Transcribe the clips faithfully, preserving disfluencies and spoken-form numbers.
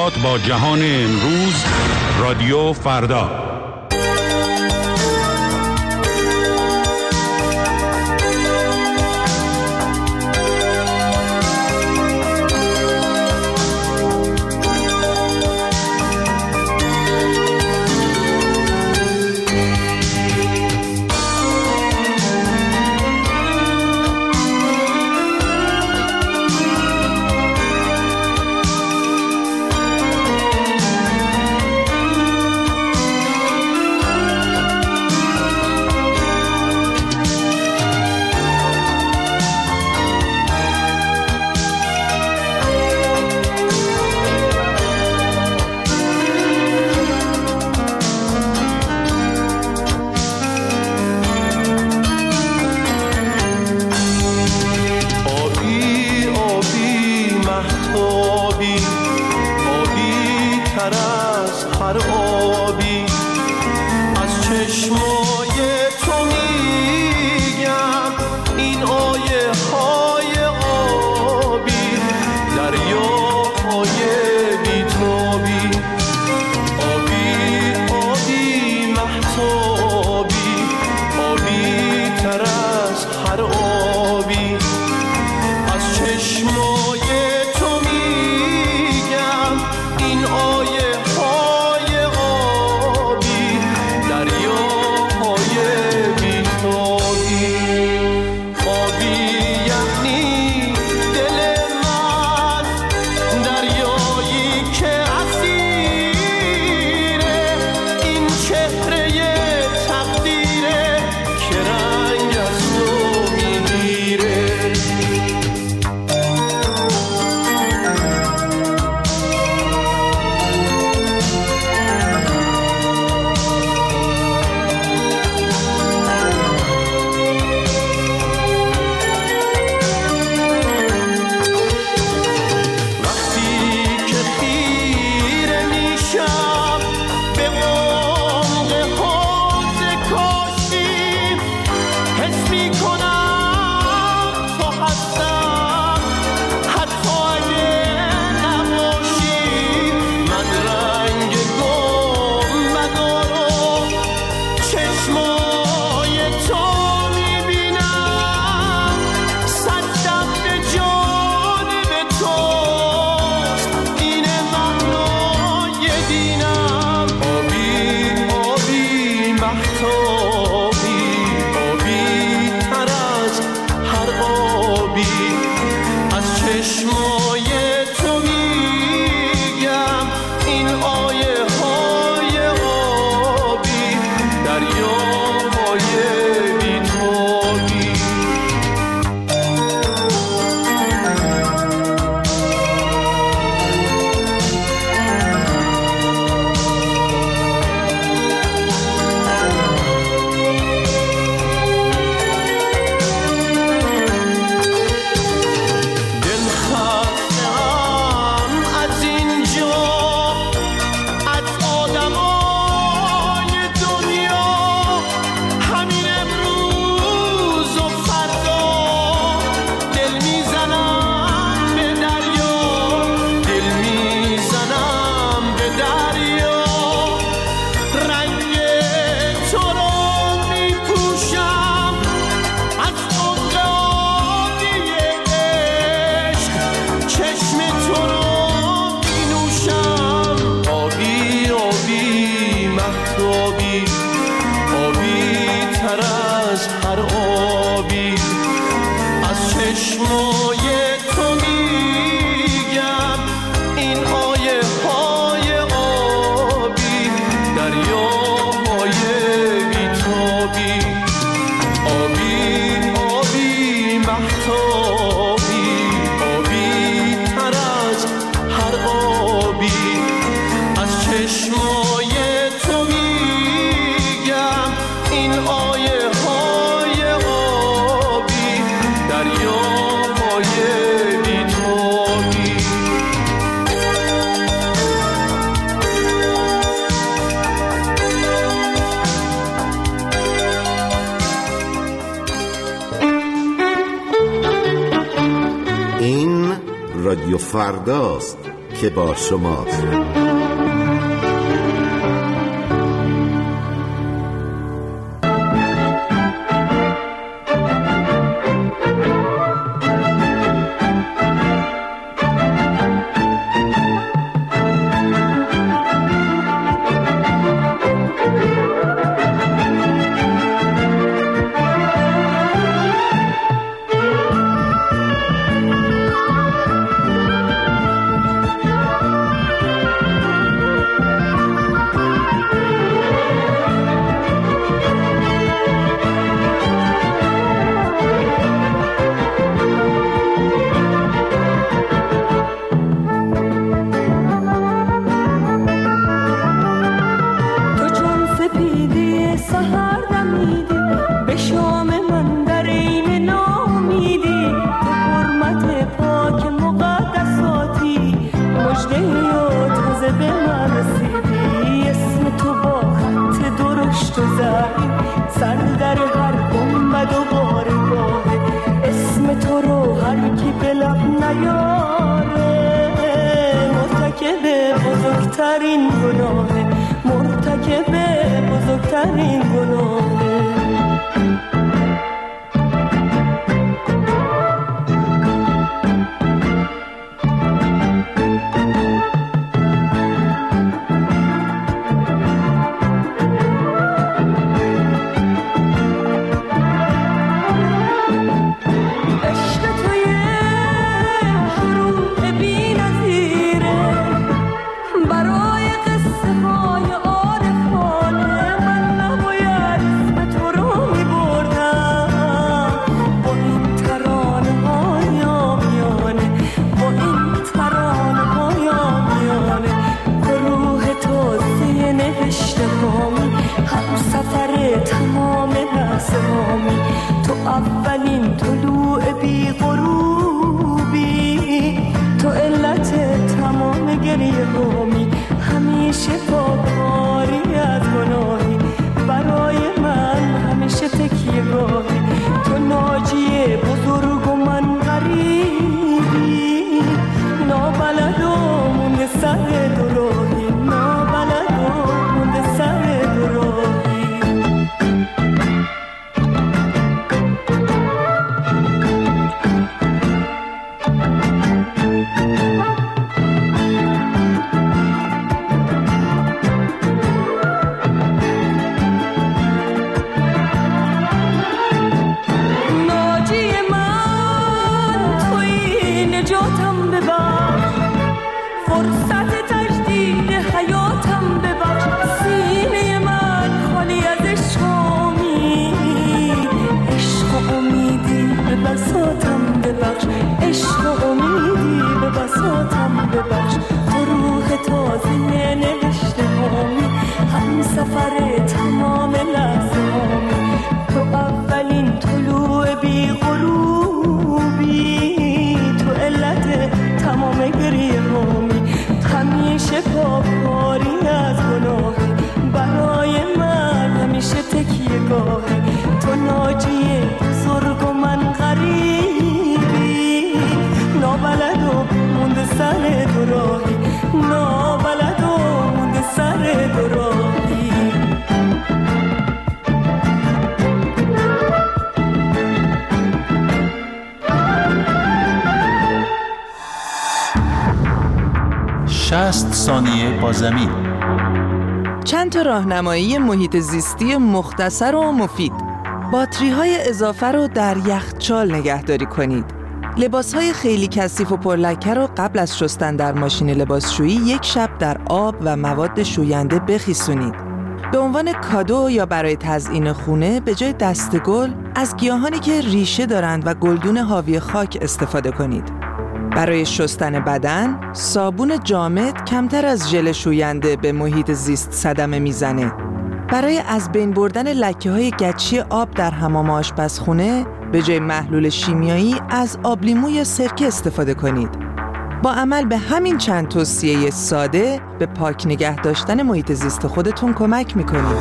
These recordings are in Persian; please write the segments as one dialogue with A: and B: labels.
A: ارتباط با جهان امروز، رادیو فردا.
B: رادیو فرداست که با شماست.
C: بزرگترین گناه، مرتکب بزرگترین گناه. اولین طلوع بی غروبی، تو علت تمام گریه هامی، همیشه پاکاری از گناهی، برای من همیشه تکیه راهی، تو ناجی بزرگ و من غریبی، نابلد و مونده سر دراهی، نابلد و مونده سر دراهی. عشق و امیدی به بساطم ببخش، تو روح تازه نوشته هامی، هم سفر تمام لحظه هامی، تو اولین طلوع بی غروبی، تو علت تمام گریه هامی، همیشه پاکاری از گناهی، برای من همیشه تکیه گاهی، تو ناجی بزرگ و من غریبی، نابلد و مونده سر دراهی، نابلد و مونده سر دراهی.
A: شصت ثانیه با زمین.
D: چند تا راهنمایی محیط زیستی مختصر و مفید. باتری‌های اضافه رو در یخچال نگهداری کنید. لباس‌های خیلی کثیف و پرلکه رو قبل از شستن در ماشین لباسشویی یک شب در آب و مواد شوینده بخیسونید. به عنوان کادو یا برای تزیین خونه به جای دسته‌گل از گیاهانی که ریشه دارند و گلدون حاوی خاک استفاده کنید. برای شستن بدن، صابون جامد کمتر از ژل شوینده به محیط زیست صدمه میزنه. برای از بین بردن لکه‌های گچی آب در حمام آشپزخونه، به جای محلول شیمیایی از آب لیمو یا سرکه استفاده کنید. با عمل به همین چند توصیه ساده به پاک نگه داشتن محیط زیست خودتون کمک میکنید.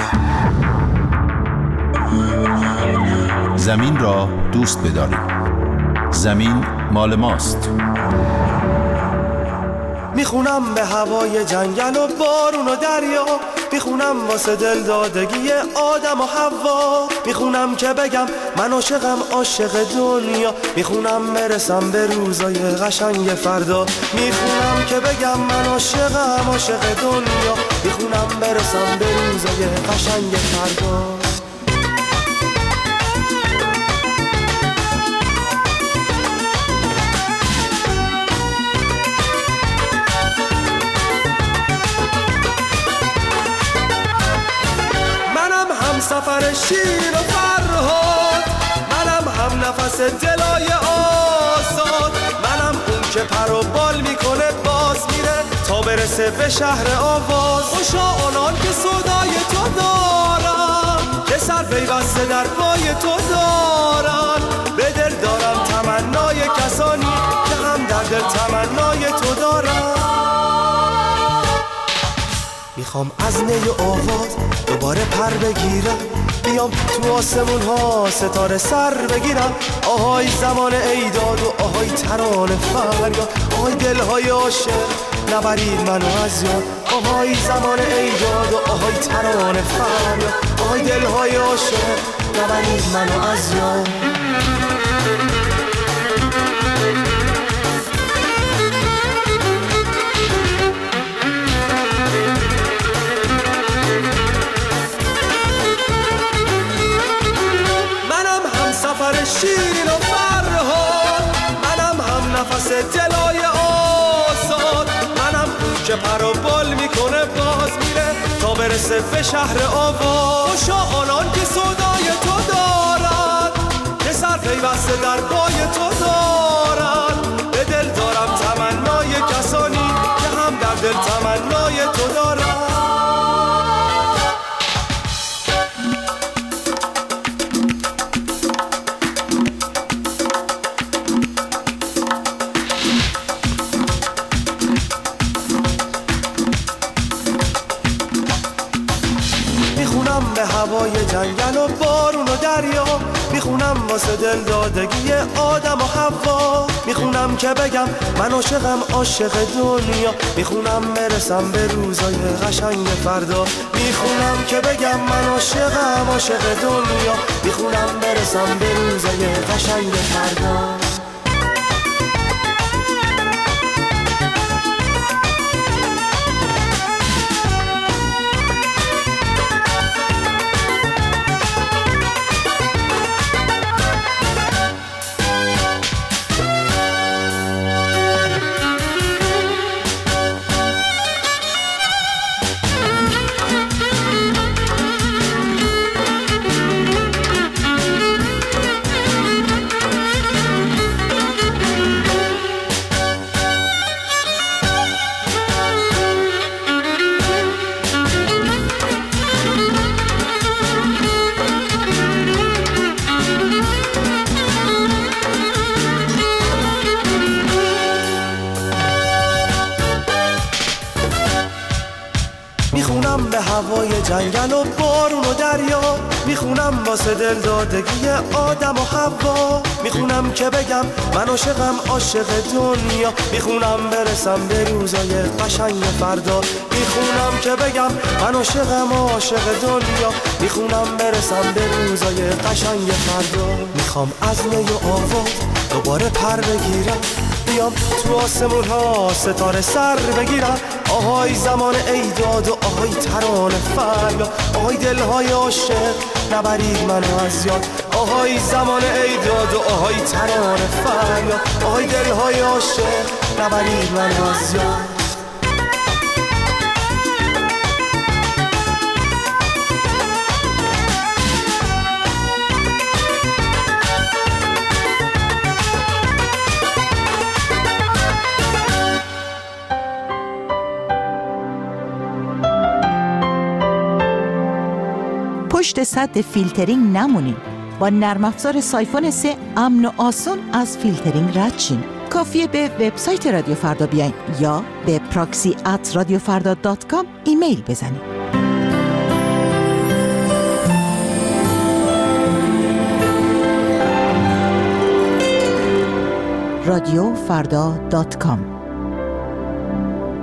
A: زمین را دوست بدارید. زمین مال ماست.
B: میخونم به هوای جنگل و بارون و دریا، میخونم واسه دل دادگی آدم و حوا، میخونم که بگم من عاشقم عاشق دنیا، میخونم برسم به روزای قشنگ فردا، میخونم که بگم من عاشقم عاشق دنیا، میخونم برسم به روزای قشنگ فردا. سفر شیر و فرهاد، منم هم نفس دلای آزاد، منم اون که پر و بال میکنه باز میره تا برسه به شهر آواز. خوشا آنان که صدای تو دارن، که سر پیوسته در پای تو دارن، به دل دارم تمنای کسانی که هم در دل تمنای تو دارن. میخوام از نی آواز دوباره پر بگیرم، بیام تو آسمون ها ستاره سر بگیرم. آهای زمان ایداد و آهای ترانه فریاد، آهای دلهای عاشق نبرید منو از یاد. آهای زمان ایداد و آهای ترانه فریاد، آهای دلهای عاشق نبرید منو از یاد. شیرین و فرهاد، منم هم نفس دلای آزاد، منم اون که پر و بال میکنه باز میره تا برسه به شهر آواز. خوشا آنان که صدای تو دارن، که سر پیوسته در پای تو دارن، به دل دارم تمنای کسانی که هم در دل تمنای تو دارن. هوای جنگل و بارون و دریا، میخونم واسه دل دادگی آدم و حوا، میخونم که بگم من عاشقم عاشق دنیا، میخونم برسم به روزای قشنگ فردا، میخونم که بگم من عاشقم عاشق دنیا، میخونم برسم به روزای قشنگ فردا. میخونم به هوای جنگل و بارون و دریا، میخونم واسه دل دادگی آدم و حوا، میخونم که بگم من عاشقم عاشق دنیا، میخونم برسم به روزای قشنگ فردا، میخونم که بگم من عاشقم عاشق دنیا، میخونم برسم به روزای قشنگ فردا. میخوام از نی و آواز دوباره پر بگیرم، بیام تو آسمون ها ستاره سر بگیرم. آهای زمان ایداد و آهای ترانه فریاد، آهای دلهای عاشق نبرید منو از یاد. آهای زمان ایداد و آهای ترانه فریاد، آهای دلهای عاشق نبرید منو از یاد.
E: پشت سد فیلترینگ نمونین. با نرم افزار سایفون سه امن و آسون از فیلترینگ رد شین. کافیه به وبسایت رادیو فردا بیاین یا به پراکسی ات رادیو فردا دات کام ایمیل بزنین. رادیو فردا دات کام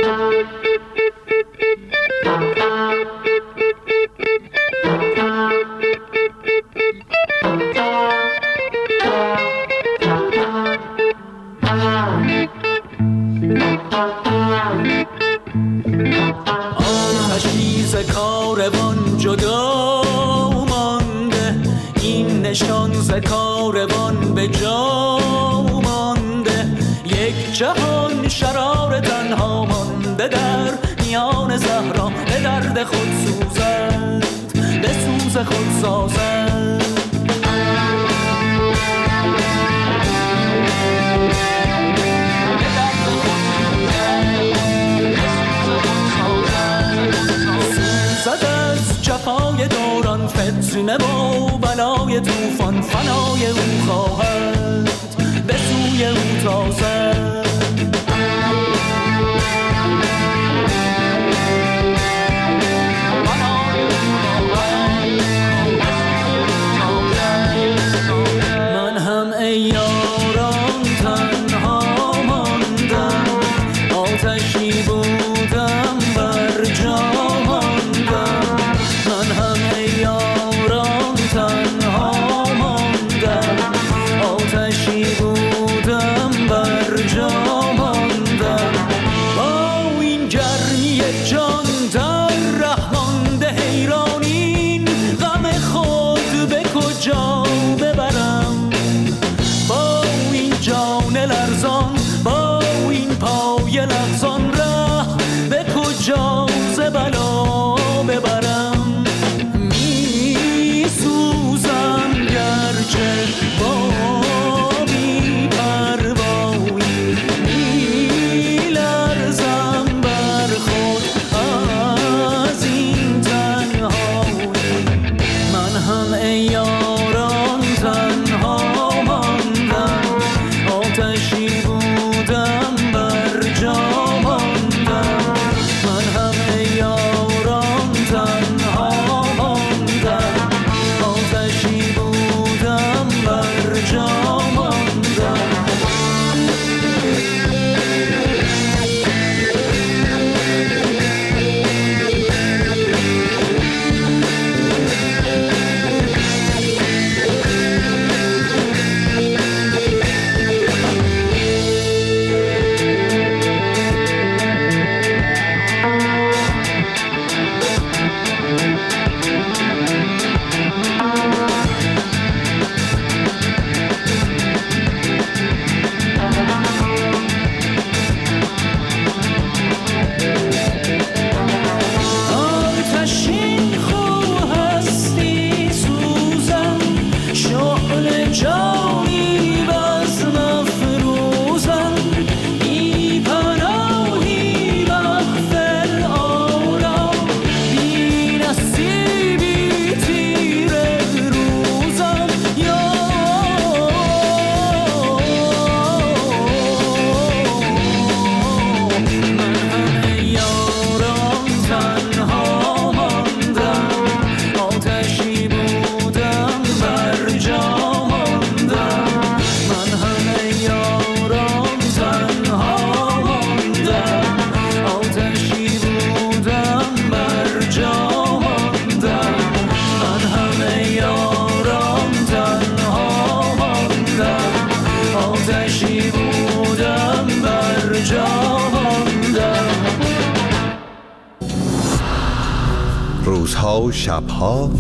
F: روزها و شبها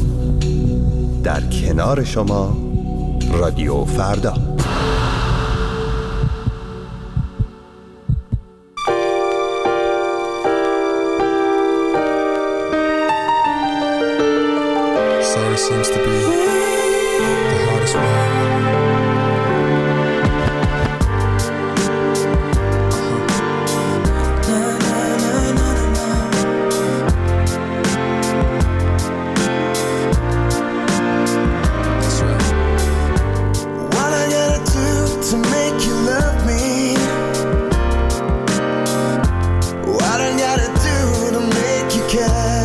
F: در کنار شما رادیو فردا.
G: Sorry seems to be the hardest one.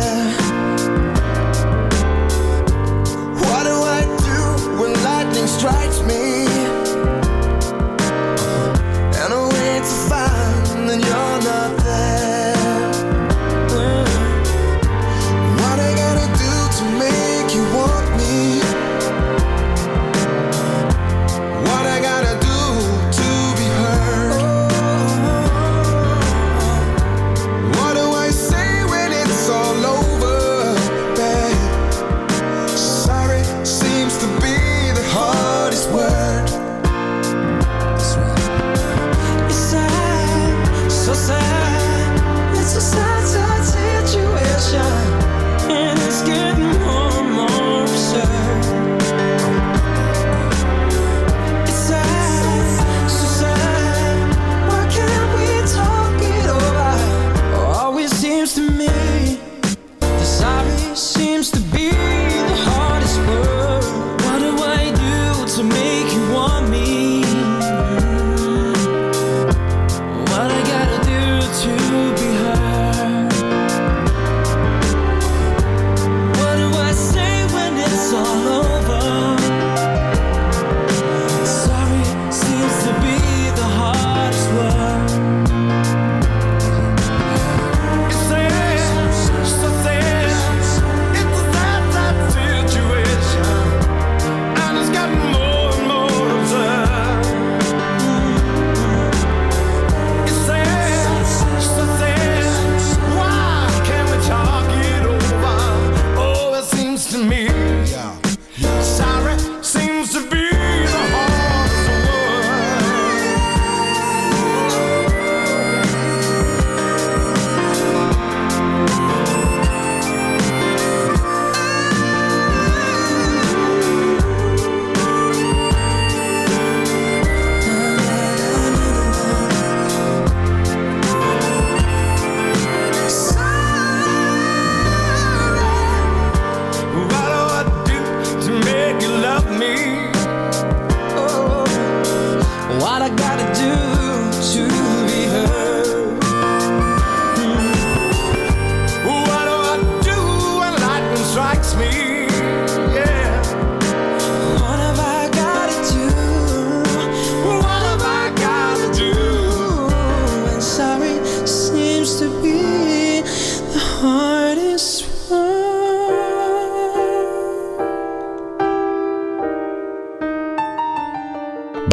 B: Strike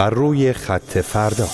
F: بر روی خط فردا.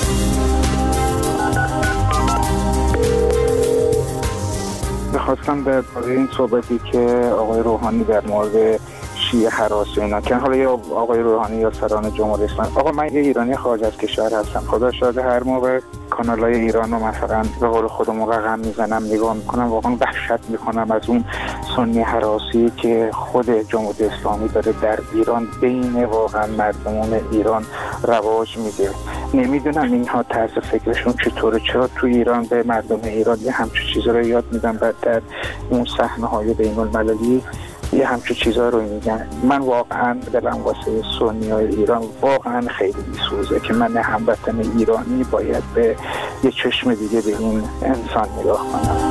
H: میخواستم در باره این صحبتی که آقای روحانی در مورد شیعه هراس و اینا که حالا یا آقای روحانی یا سران جمهوری اسلامی. آقا من یه ایرانی خارج از کشور هستم، خدا شاهد هر موقع کانال‌های ایران رو مثلا به قول خودمون رقم میزنم نگاه میکنم واقعا وحشت میکنم از اون سنی هراسی که خود جمهوری اسلامی داره در ایران بین واقعا مردمان ایران رواج میده. نمیدونم اینها طرز فکرشون چطوره، چرا تو ایران به مردم ایران یه همچین چیزا رو یاد میدن، بعد در اون صحنه‌های بین‌المللی یه همچین چیزا رو میگن. من واقعا دلم واسه سنیای ایران واقعا خیلی میسوزه که من هموطن ایرانی باید به یه چشم دیگه به این انسان نگاه کنم.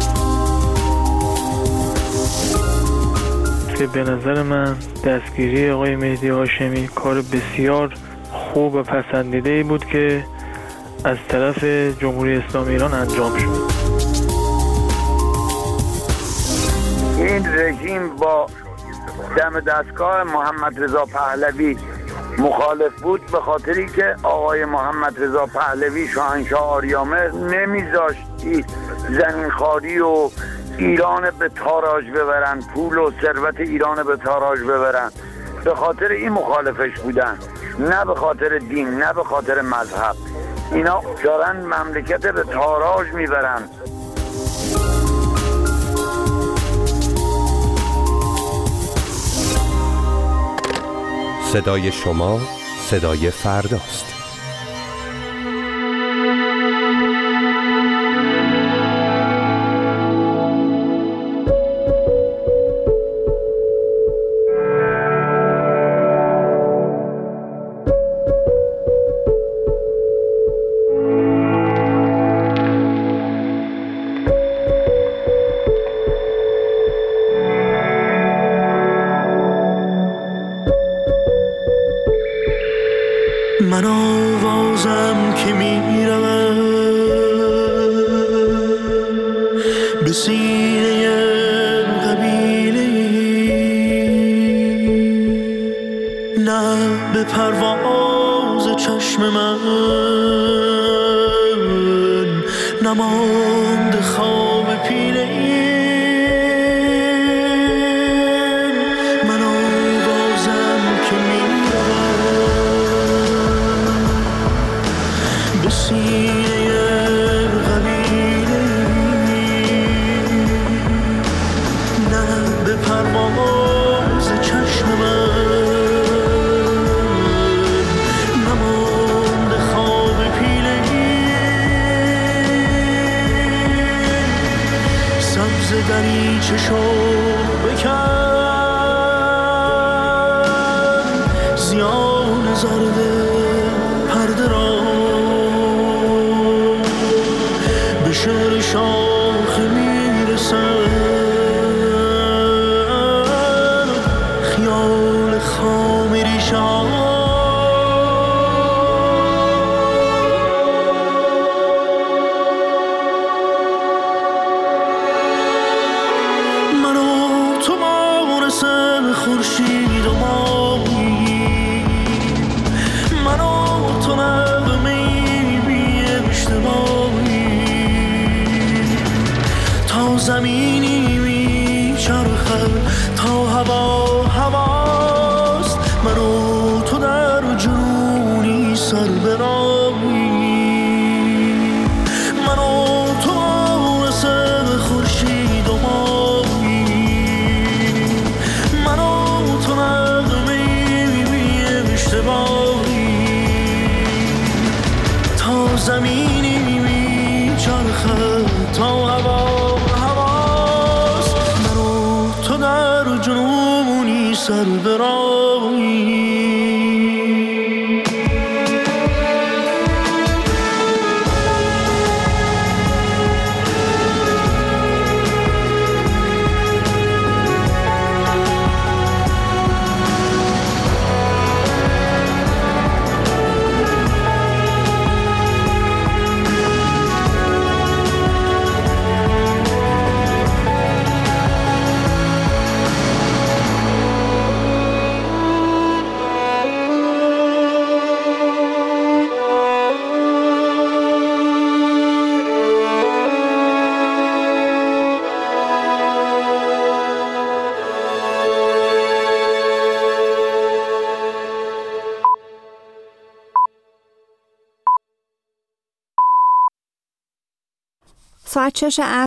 I: که به نظر من دستگیری آقای مهدی هاشمی کار بسیار خوب و پسندیده‌ای بود که از طرف جمهوری اسلامی ایران انجام شد.
J: این رژیم با دم دستگاه محمد رضا پهلوی مخالف بود به خاطری که آقای محمد رضا پهلوی شاهنشاه آریامه نمیذاشت زمین خواری و ایران به تاراج ببرن، پول و ثروت ایران به تاراج ببرن. به خاطر این مخالفش بودن، نه به خاطر دین، نه به خاطر مذهب. اینا دارن مملکت به تاراج میبرن.
F: صدای شما صدای فرداست.
B: من آوازم که میرم به سینه قبیله، نه به پرواز چشم من نماند خواب پیله. من آوازم که میرم به سینه قبیله، نه به پرواز چشم من نماند خواب پیله. سبز دریچه شو بکن، زیان زرد پرده را به شعر شاخ میرسد. خیال خام ریشان من و تو مانسن خورشید و ماهی، من و تو نغمه‌ای بی اشتباهی، تا زمینی میچرخد تا هوا هواست. من و تو در جنونی سر به راهی، من و تو مانسن خورشید و ماهی، من و تو نغمه‌ای بی اشتباهی، تا زمینی میچرخد تا هوا هواست. من و تو در جنونی سر به راهی.
K: ساعت شش